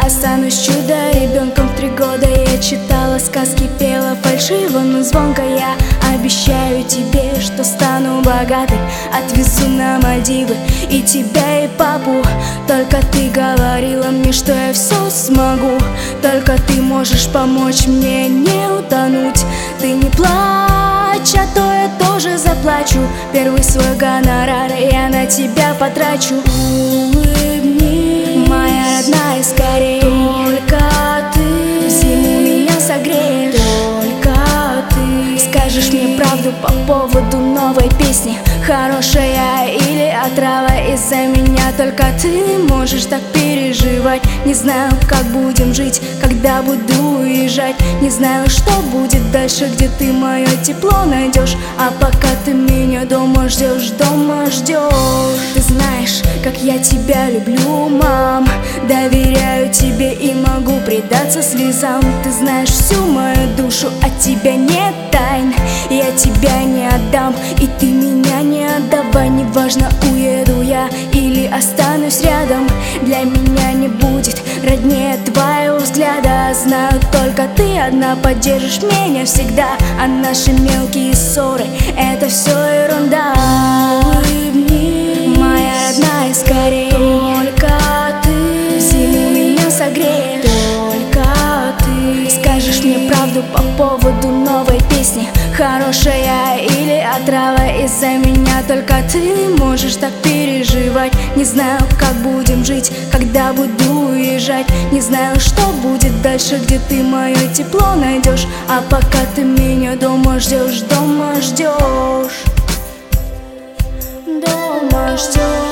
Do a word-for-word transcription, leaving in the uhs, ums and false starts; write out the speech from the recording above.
останусь чудо-ребенком. В три года я читала сказки, пела фальшиво, но звонко. Я обещаю тебе, что стану богатой, отвезу на Мальдивы и тебя, и папу. Только ты говорила мне, что я все смогу. Только ты можешь помочь мне не утонуть. Ты не плачь, а то я тоже заплачу. Первый свой гонорар я на тебя потрачу. Улыбнись, моя родная, скорей. Только ты в зиму меня согреешь. Только ты скажешь мне правду по поводу новой песни. Хорошая или отрава из-за меня. Только ты можешь так переживать. Не знаю, как будем жить, когда буду уезжать. Не знаю, что будет дальше, где ты мое тепло найдешь. А пока ты меня дома ждешь, дома ждешь. Ты знаешь, как я тебя люблю, мам. Доверяю тебе и могу предаться слезам. Ты знаешь всю мою душу, от тебя нет тайн. Я тебя не отдам, и ты меня не отдавай. Неважно, уеду я или останусь рядом, для меня не будет роднее твоего взгляда. Знаю, только ты одна поддержишь меня всегда. А наши мелкие ссоры — это все ерунда. Улыбнись, моя родная, скорей. Только ты в зиму меня согреешь. Только ты скажешь мне правду по поводу новой песни. Хорошая или отрава из-за меня. Только ты можешь так переживать. Не знаю, как будем жить, когда буду уезжать. Не знаю, что будет дальше, где ты мое тепло найдешь. А пока ты меня дома ждешь, дома ждешь, дома ждешь.